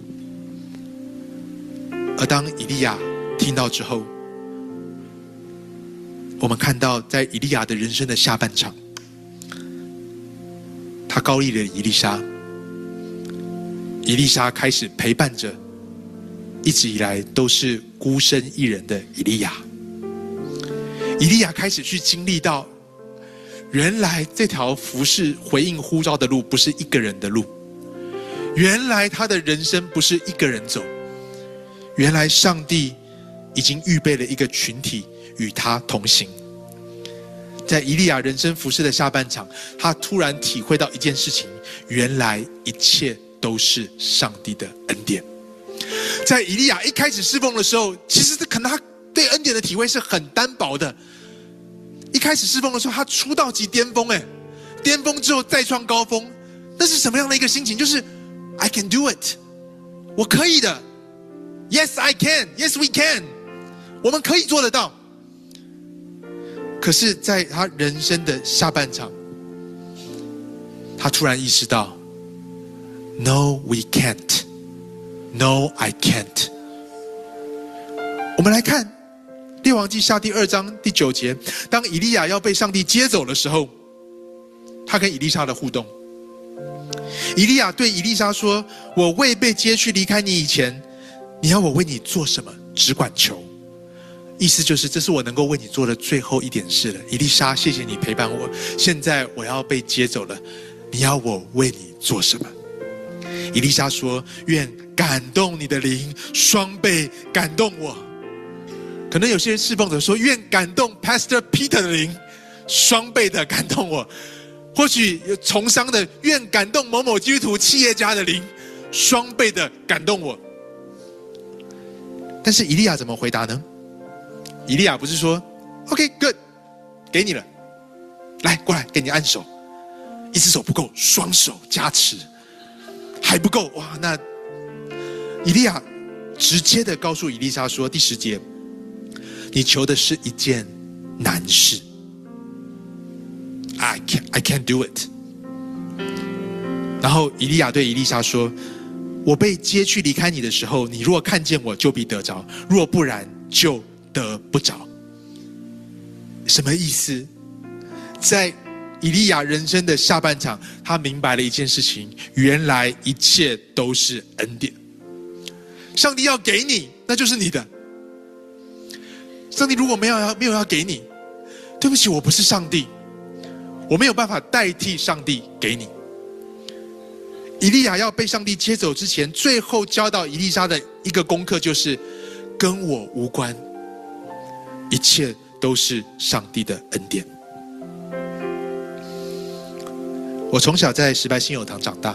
而当以利亚听到之后，我们看到在以利亚的人生的下半场，他膏立了以利沙。以利沙开始陪伴着一直以来都是孤身一人的以利亚。以利亚开始去经历到，原来这条服侍回应呼召的路不是一个人的路，原来他的人生不是一个人走，原来上帝已经预备了一个群体与他同行。在以利亚人生服事的下半场，他突然体会到一件事情，原来一切都是上帝的恩典。在以利亚一开始侍奉的时候，其实可能他对恩典的体会是很单薄的。一开始侍奉的时候，他出道即巅峰，巅峰之后再创高峰，那是什么样的一个心情？就是 I can do it， 我可以的。Yes I can， Yes we can， 我们可以做得到。可是在他人生的下半场，他突然意识到 No we can't， No I can't。 我们来看列王记下第2章第9节，当以利亚要被上帝接走的时候，他跟以利沙的互动。以利亚对以利沙说，我未被接去离开你以前，你要我为你做什么，只管求。意思就是，这是我能够为你做的最后一点事了。以利沙，谢谢你陪伴我，现在我要被接走了，你要我为你做什么？以利沙说，愿感动你的灵双倍感动我。可能有些人侍奉者说，愿感动 Pastor Peter 的灵双倍的感动我。或许有从商的，愿感动某某基督徒企业家的灵双倍的感动我。但是以利亚怎么回答呢？以利亚不是说 OK good， 给你了，来过来给你按手，一只手不够，双手加持，还不够，哇！那以利亚直接的告诉以利沙说，第10节，你求的是一件难事， I can't do it。 然后以利亚对以利沙说，我被接去离开你的时候，你若看见我，就必得着；若不然，就得不着。什么意思？在以利亚人生的下半场，他明白了一件事情，原来一切都是恩典。上帝要给你，那就是你的。上帝如果没有要给你，对不起，我不是上帝，我没有办法代替上帝给你。以利亚要被上帝接走之前，最后教导以利沙的一个功课就是，跟我无关，一切都是上帝的恩典。我从小在石白新友堂长大，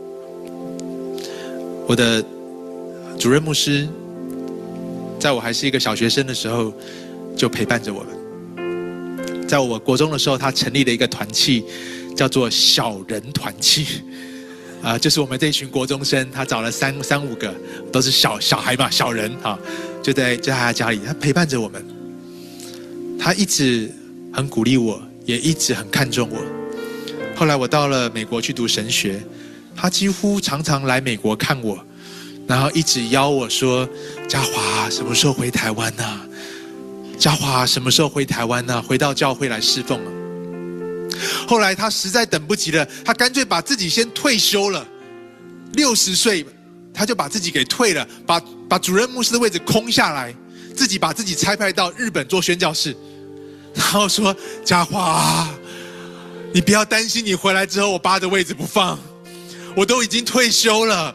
我的主任牧师在我还是一个小学生的时候就陪伴着我们。在我国中的时候，他成立了一个团契，叫做小人团契。就是我们这一群国中生，他找了三五个，都是小孩嘛，小人啊，就在他家里，他陪伴着我们。他一直很鼓励我，也一直很看重我。后来我到了美国去读神学，他几乎常常来美国看我，然后一直邀我说：“嘉华什么时候回台湾啊？嘉华什么时候回台湾啊？回到教会来侍奉啊？”后来他实在等不及了，他干脆把自己先退休了，60岁他就把自己给退了，把主任牧师的位置空下来，自己把自己差派到日本做宣教士，然后说：“嘉华，你不要担心，你回来之后我扒着位置不放，我都已经退休了。”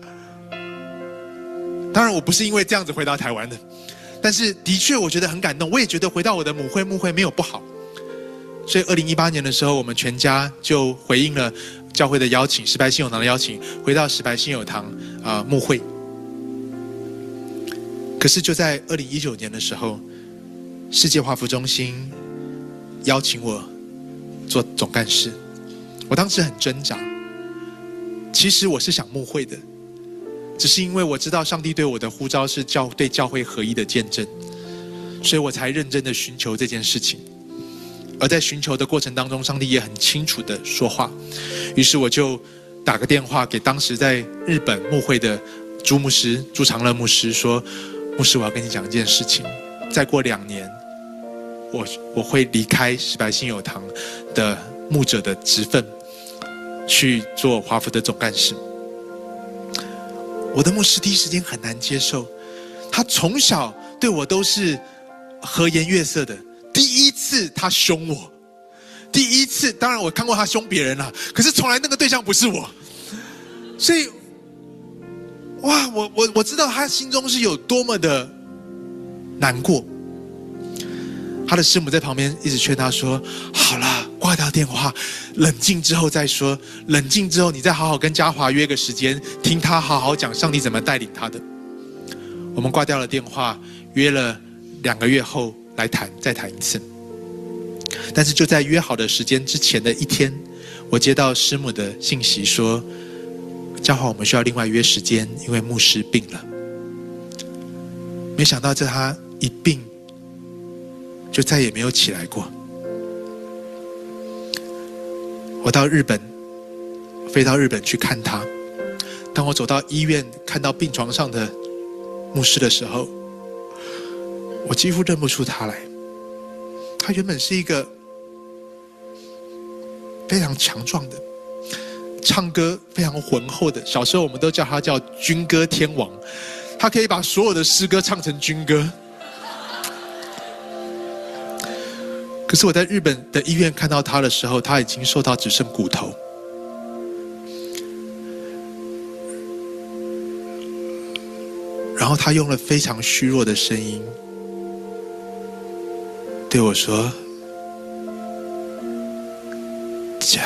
当然我不是因为这样子回到台湾的，但是的确我觉得很感动，我也觉得回到我的母会没有不好。所以2018年的时候，我们全家就回应了教会的邀请，石白新友堂的邀请，回到石白新友堂牧会。可是就在2019年的时候，世界华福中心邀请我做总干事，我当时很挣扎。其实我是想牧会的，只是因为我知道上帝对我的呼召是对教会合一的见证，所以我才认真的寻求这件事情。而在寻求的过程当中，上帝也很清楚的说话，于是我就打个电话给当时在日本牧会的朱长乐牧师说：“牧师，我要跟你讲一件事情，再过2年，我会离开石白新友堂的牧者的职分，去做华福的总干事。”我的牧师第一时间很难接受，他从小对我都是和颜悦色的。第一次他凶我，第一次，当然我看过他凶别人了，可是从来那个对象不是我，所以，哇，我知道他心中是有多么的难过。他的师母在旁边一直劝他说：“好了，挂掉电话，冷静之后再说。冷静之后，你再好好跟嘉华约个时间，听他好好讲上帝怎么带领他的。”我们挂掉了电话，约了2个月后来谈，再谈一次。但是就在约好的时间之前的一天，我接到师母的信息说：“嘉华，我们需要另外约时间，因为牧师病了。”没想到在他一病，就再也没有起来过。我到日本，飞到日本去看他。当我走到医院，看到病床上的牧师的时候，我几乎认不出他来。他原本是一个非常强壮的，唱歌非常浑厚的，小时候我们都叫他叫军歌天王，他可以把所有的诗歌唱成军歌。可是我在日本的医院看到他的时候，他已经瘦到只剩骨头。然后他用了非常虚弱的声音对我说：“嘉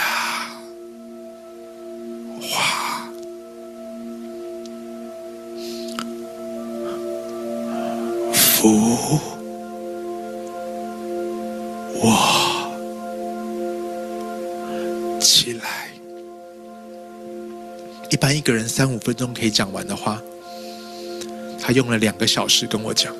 华，扶我起来。”一般一个人3-5分钟可以讲完的话，他用了2个小时跟我讲。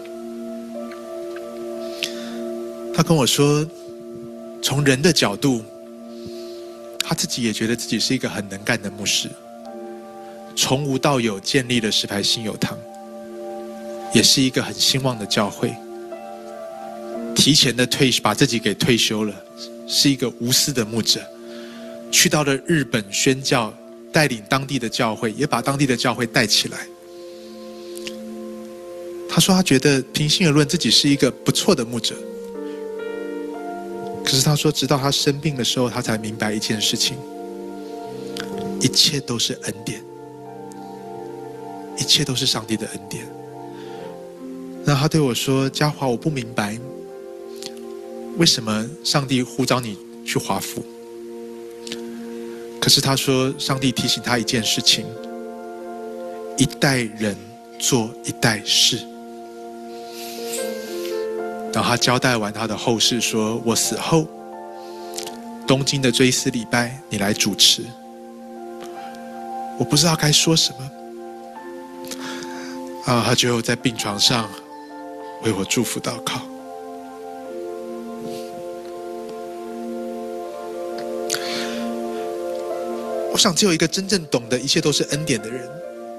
他跟我说，从人的角度，他自己也觉得自己是一个很能干的牧师，从无到有建立了石牌信友堂，也是一个很兴旺的教会。提前的把自己给退休了，是一个无私的牧者，去到了日本宣教，带领当地的教会，也把当地的教会带起来。他说他觉得平心而论自己是一个不错的牧者，可是他说直到他生病的时候，他才明白一件事情：一切都是恩典，一切都是上帝的恩典。那他对我说：“嘉华，我不明白为什么上帝呼召你去华府。”可是他说上帝提醒他一件事情：一代人做一代事。当他交代完他的后事说：“我死后，东京的追思礼拜你来主持。”我不知道该说什么。他就在病床上为我祝福祷告。我想只有一个真正懂得一切都是恩典的人，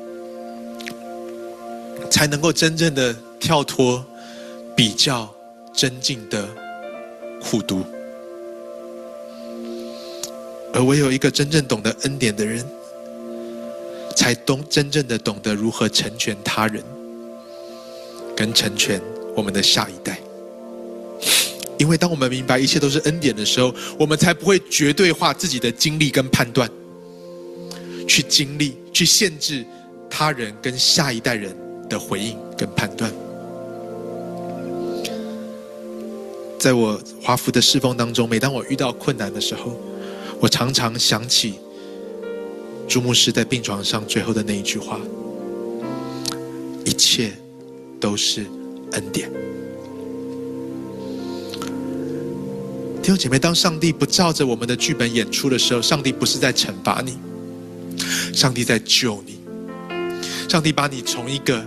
才能够真正的跳脱比较真境的苦毒。而唯有一个真正懂得恩典的人，才真正的懂得如何成全他人，跟成全我们的下一代。因为当我们明白一切都是恩典的时候，我们才不会绝对化自己的经历跟判断，去经历，去限制他人跟下一代人的回应跟判断。在我华福的侍奉当中，每当我遇到困难的时候，我常常想起朱牧师在病床上最后的那一句话：一切都是恩典。弟兄姐妹，当上帝不照着我们的剧本演出的时候，上帝不是在惩罚你，上帝在救你。上帝把你从一个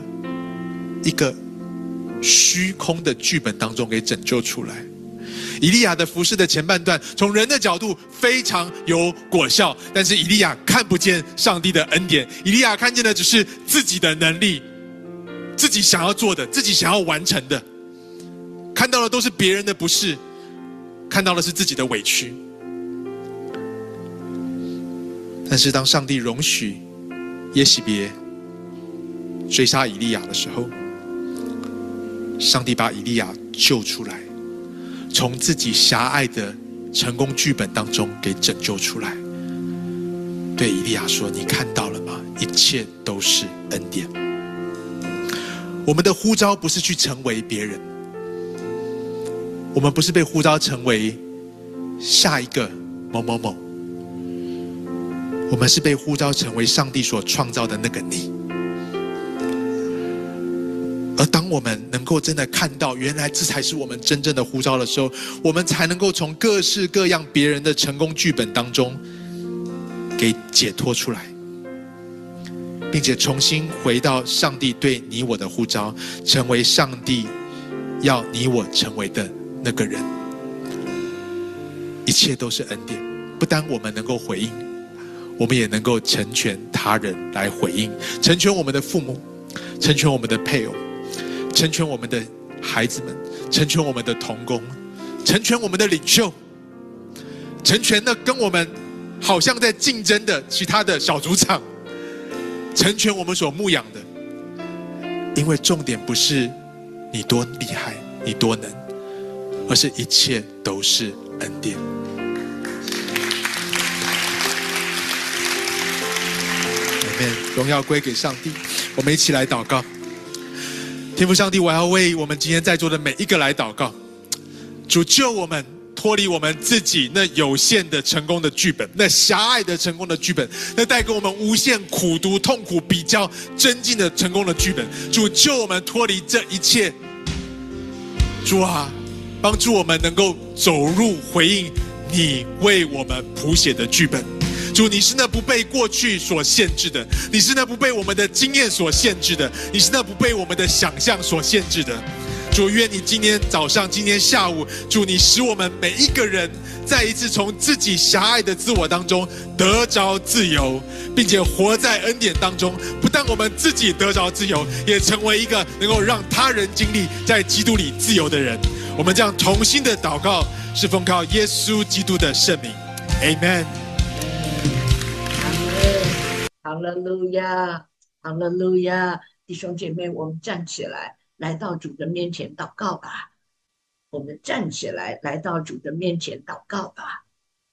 虚空的剧本当中给拯救出来。以利亚的服事的前半段，从人的角度非常有果效，但是以利亚看不见上帝的恩典，以利亚看见的只是自己的能力，自己想要做的，自己想要完成的，看到的都是别人的不是，看到的是自己的委屈。但是当上帝容许耶洗别追杀以利亚的时候，上帝把以利亚救出来，从自己狭隘的成功剧本当中给拯救出来。对以利亚说：“你看到了吗？一切都是恩典。” 我们的呼召不是去成为别人，我们不是被呼召成为下一个某某某，我们是被呼召成为上帝所创造的那个你。而当我们能够真的看到原来这才是我们真正的呼召的时候，我们才能够从各式各样别人的成功剧本当中给解脱出来，并且重新回到上帝对你我的呼召，成为上帝要你我成为的那个人。一切都是恩典，不单我们能够回应，我们也能够成全他人来回应，成全我们的父母，成全我们的配偶，成全我们的孩子们，成全我们的同工，成全我们的领袖，成全那跟我们好像在竞争的其他的小组长，成全我们所牧养的。因为重点不是你多厉害，你多能，而是一切都是恩典。荣耀归给上帝。我们一起来祷告。天父上帝，我要为我们今天在座的每一个来祷告。主，救我们脱离我们自己那有限的成功的剧本，那狭隘的成功的剧本，那带给我们无限苦毒、痛苦、比较、增进的成功的剧本。主，救我们脱离这一切。主啊，帮助我们能够走入回应你为我们谱写的剧本。主，你是那不被过去所限制的，你是那不被我们的经验所限制的，你是那不被我们的想象所限制的。主，愿你今天早上、今天下午，主，你使我们每一个人再一次从自己狭隘的自我当中得着自由，并且活在恩典当中。不但我们自己得着自由，也成为一个能够让他人经历在基督里自由的人。我们这样同心的祷告，是奉靠耶稣基督的圣名 ，Amen。 哈利路亚，哈利路亚！弟兄姐妹，我们站起来，来到主的面前祷告吧。我们站起来，来到主的面前祷告吧。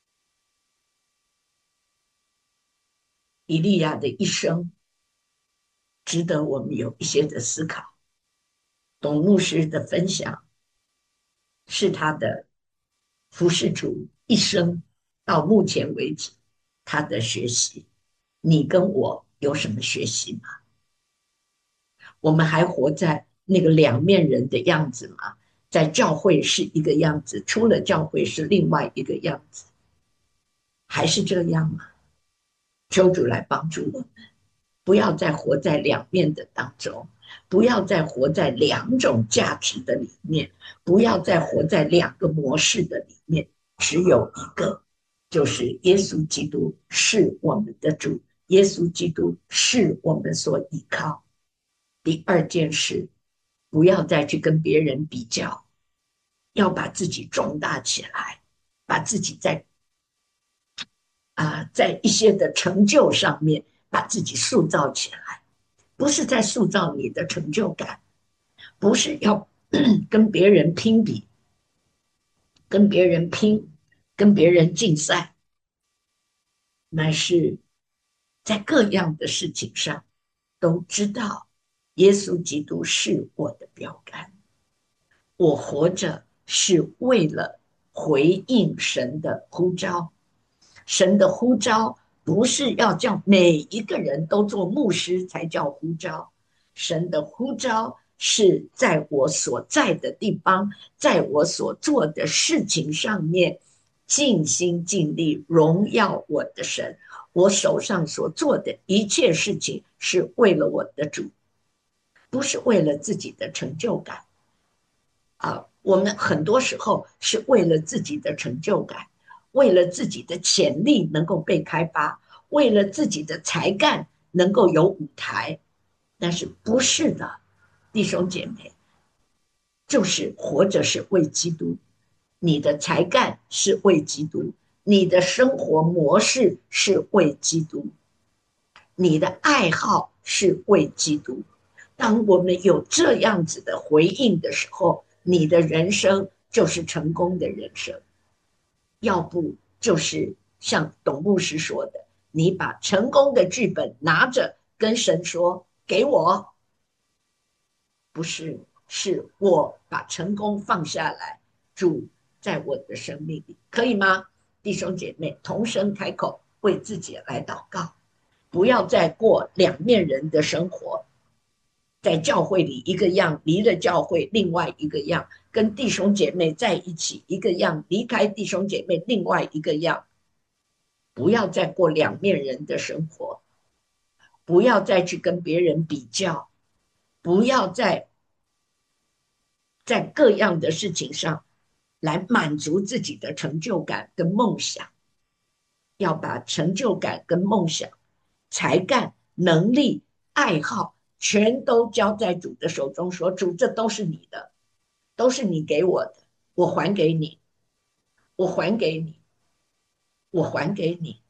以利亚的一生，值得我们有一些的思考。董牧师的分享，是他的服侍主一生到目前为止他的学习。你跟我有什么学习吗？我们还活在那个两面人的样子吗？在教会是一个样子，出了教会是另外一个样子，还是这样吗？求主来帮助我们，不要再活在两面的当中，不要再活在两种价值的里面，不要再活在两个模式的里面，只有一个，就是耶稣基督是我们的主，耶稣基督是我们所依靠。第二件事，不要再去跟别人比较，要把自己壮大起来，把自己在一些的成就上面把自己塑造起来，不是在塑造你的成就感，不是要跟别人拼比，跟别人拼，跟别人竞赛，乃是在各样的事情上都知道耶稣基督是我的标杆，我活着是为了回应神的呼召。神的呼召不是要叫每一个人都做牧师才叫呼召，神的呼召是在我所在的地方，在我所做的事情上面尽心尽力荣耀我的神。我手上所做的一切事情是为了我的主，不是为了自己的成就感我们很多时候是为了自己的成就感，为了自己的潜力能够被开发，为了自己的才干能够有舞台，但是不是的，弟兄姐妹，就是活着是为基督，你的才干是为基督，你的生活模式是为基督，你的爱好是为基督。当我们有这样子的回应的时候，你的人生就是成功的人生。要不就是像董牧师说的，你把成功的剧本拿着跟神说，给我， 不是，是我把成功放下来，主在我的生命里，可以吗？弟兄姐妹，同声开口为自己来祷告，不要再过两面人的生活，在教会里一个样，离了教会另外一个样，跟弟兄姐妹在一起一个样，离开弟兄姐妹另外一个样，不要再过两面人的生活，不要再去跟别人比较，不要再在各样的事情上来满足自己的成就感跟梦想，要把成就感跟梦想、才干、能力、爱好全都交在主的手中，说主，这都是你的，都是你给我的，我还给你，我还给你，我还给你，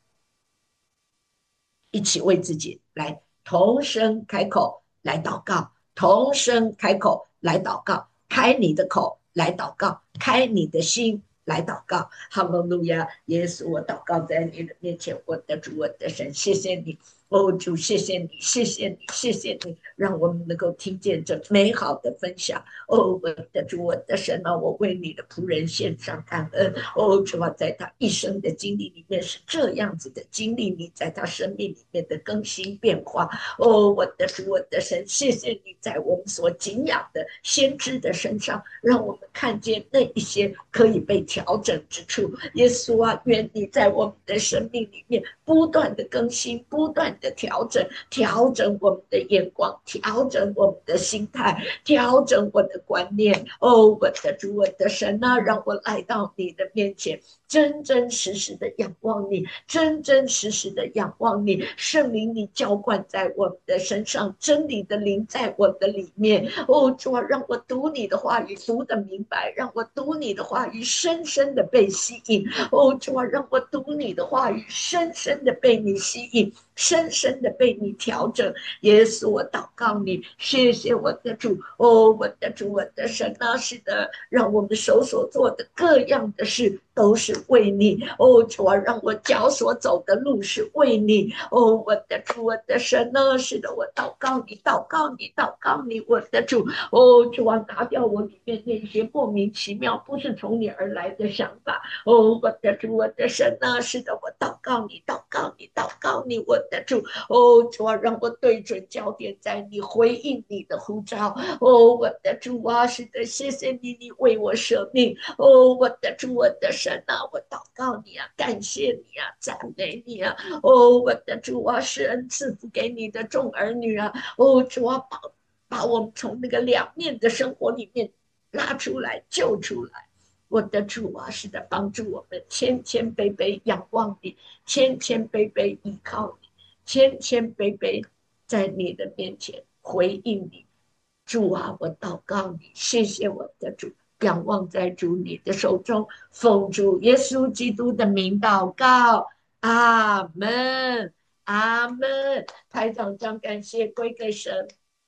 一起为自己来同声开口来祷告，同声开口来祷告，开你的口来祷告，开你的心来祷告。哈利路亚！耶稣，我祷告在你的面前，我的主，我的神，谢谢你。哦，主，谢谢你，谢谢你，谢谢你，让我们能够听见这美好的分享。哦，我的主，我的神啊，我为你的仆人献上感恩。哦，主啊，在他一生的经历里面是这样子的经历，你在他生命里面的更新变化。哦，我的主，我的神，谢谢你在我们所敬仰的先知的身上，让我们看见那一些可以被调整之处。耶稣啊，愿你在我们的生命里面不断的更新，不断的调整，调整我们的眼光，调整我们的心态，调整我的观念。哦，我的主，我的神啊，让我来到你的面前，真真实实的仰望你，真真实实的仰望你。圣灵，你浇灌在我们的身上，真理的灵在我的里面。哦，主啊，让我读你的话语读得明白，让我读你的话语深深的被吸引。哦，主啊，让我读你的话语深深的被你吸引，深深的被你调整。耶稣，我祷告你，谢谢我的主。哦，我的主，我的神啊，是的，让我们手所做的各样的事都是为你。哦，主啊，让我脚所走的路是为你。哦，我的主，我的神啊，是的，我祷告你，祷告你，祷告你，我的主。哦，主啊，拿掉我里面那些莫名其妙不是从你而来的想法。哦，我的主，我的神啊，是的，我祷告你，祷告你，祷告你，我的主。哦，主啊，让我对准焦点在你，回应你的呼召。哦，我的主啊，是的，谢谢你，你为我舍命。哦，我的主，我的神啊，我祷告你啊，感谢你啊，赞美你啊。哦，我的主啊，是恩赐福给你的众儿女啊。哦，主啊，把我们从那个两面的生活里面拉出来，救出来。我的主啊，是的，帮助我们谦谦卑卑仰望你，谦谦卑卑依靠你，谦谦卑卑在你的面前回应你。主啊，我祷告你，谢谢我的主，仰望在主你的手中，奉主耶稣基督的名祷告，阿门，阿门。台长将感谢归给神，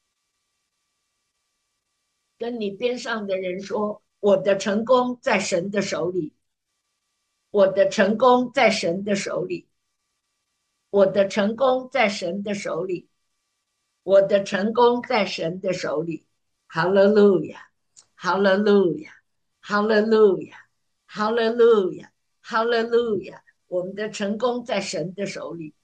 跟你边上的人说，我的成功在神的手里，我的成功在神的手里，我的成功在神的手里，我的成功在神的手里。哈利路亚，哈利路亚，哈利路亚，哈利路亚，哈利路亚。我们的成功在神的手里，